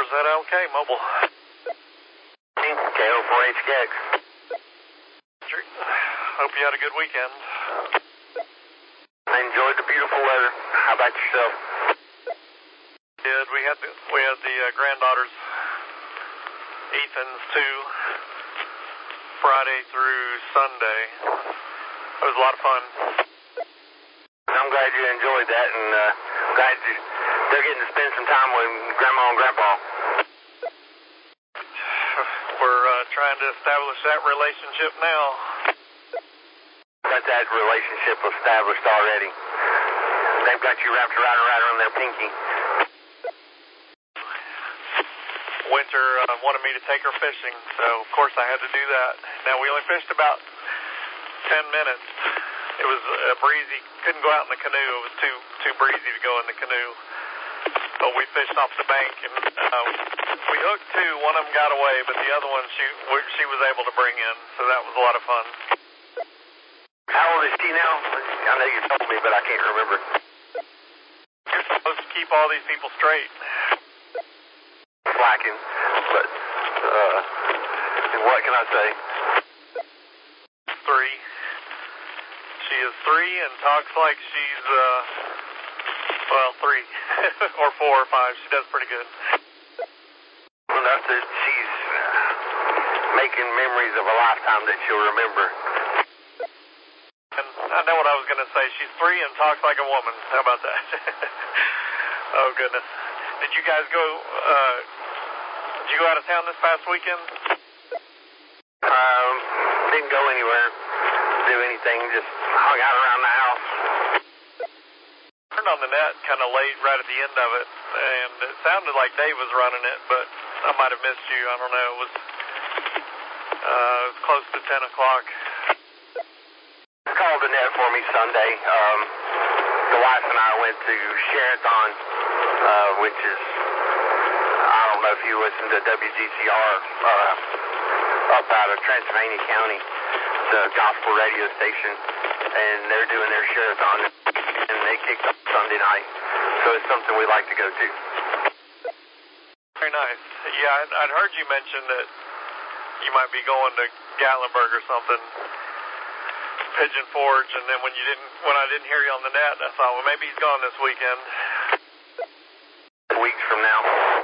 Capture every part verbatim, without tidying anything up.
Z L K Mobile. K O four H K X. Hope you had a good weekend. I enjoyed the beautiful weather. How about yourself? Did we had the, we had the uh, granddaughters, Ethan's too, Friday through Sunday. It was a lot of fun. I'm glad you enjoyed that, and uh, glad you, they're getting to spend some time with Grandma and Grandpa. We're uh, trying to establish that relationship now. Got that relationship established already. They've got you wrapped around right around their pinky. Winter uh, wanted me to take her fishing, so of course I had to do that. Now we only fished about ten minutes. It was uh, breezy. Couldn't go out in the canoe. It was too too breezy to go in the canoe. But we fished off the bank, and uh, we hooked two. One of them got away, but the other one she she was able to bring in, so that was a lot of fun. How old is she now? I know you told me, but I can't remember. You're supposed to keep all these people straight. Slacking, but uh, what can I say? Three. She is three and talks like she's, uh, well, three or four or five. She does pretty good. Enough that she's making memories of a lifetime that she'll remember. And I know what I was going to say. She's three and talks like a woman. How about that? Oh, goodness. Did you guys go, uh, did you go out of town this past weekend? Um, didn't go anywhere, do anything, just hung out around the house. Turned on the net kind of late right at the end of it, and it sounded like Dave was running it, but I might have missed you. I don't know. It was, uh, it was close to ten o'clock. Called the net for me Sunday. Um, the wife and I went to Sherathon, uh, which is, I don't know if you listen to W G C R, uh, up out of Transylvania County, the gospel radio station, and they're doing their Sherathon, and they kicked off Sunday night, so it's something we like to go to. Very nice. Yeah, I'd, I'd heard you mention that you might be going to Gatlinburg or something, Pigeon Forge, and then when you didn't, when I didn't hear you on the net, I thought, well, maybe he's gone this weekend. Weeks from now.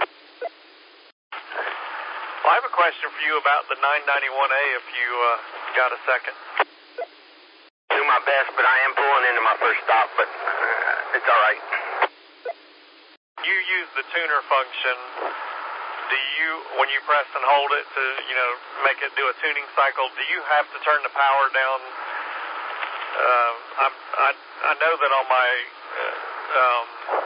Well, I have a question for you about the nine ninety-one A, if you uh, got a second. Do my best, but I am pulling into my first stop, but uh, it's all right. You use the tuner function. Do you, when you press and hold it to, you know, make it do a tuning cycle, do you have to turn the power down? Uh, I'm, I I know that on my uh, um,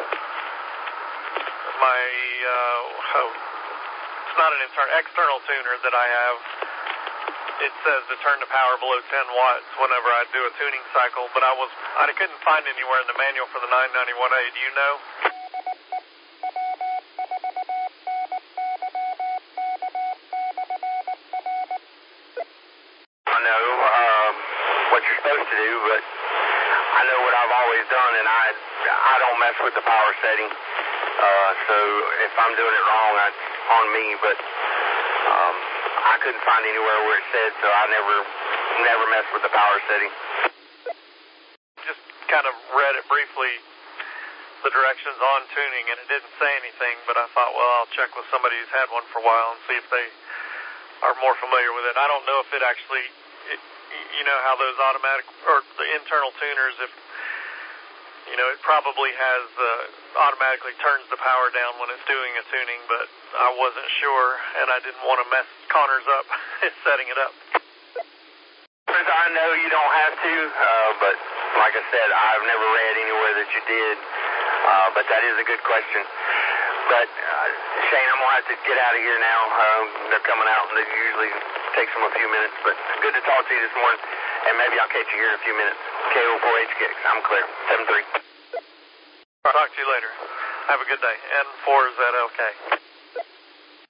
my uh, oh, it's not an internal external tuner that I have. It says to turn the power below ten watts whenever I do a tuning cycle, but I was I couldn't find anywhere in the manual for the nine ninety-one A. Do you know? I know um, what you're supposed to do, but I know what I've always done, and I I don't mess with the power setting. Uh, so if I'm doing it wrong, that's on me. But um, I couldn't find anywhere where it said, so I never never messed with the power setting. Just kind of read it briefly, the directions on tuning, and it didn't say anything. But I thought, well, I'll check with somebody who's had one for a while and see if they are more familiar with it. I don't know if it actually, it, you know, how those automatic or the internal tuners, if you know, it probably has uh, automatically turns the power down when it's doing a tuning, but I wasn't sure, and I didn't want to mess Connors up setting it up. I know you don't have to, uh, but like I said, I've never read anywhere that you did, uh, but that is a good question. But uh, Shane, I'm going to have to get out of here now. Um, they're coming out, and it usually takes them a few minutes, but good to talk to you this morning, and maybe I'll catch you here in a few minutes. K O four H K X, I'm clear, seven three. I'll talk to you later. Have a good day. N four Z L K.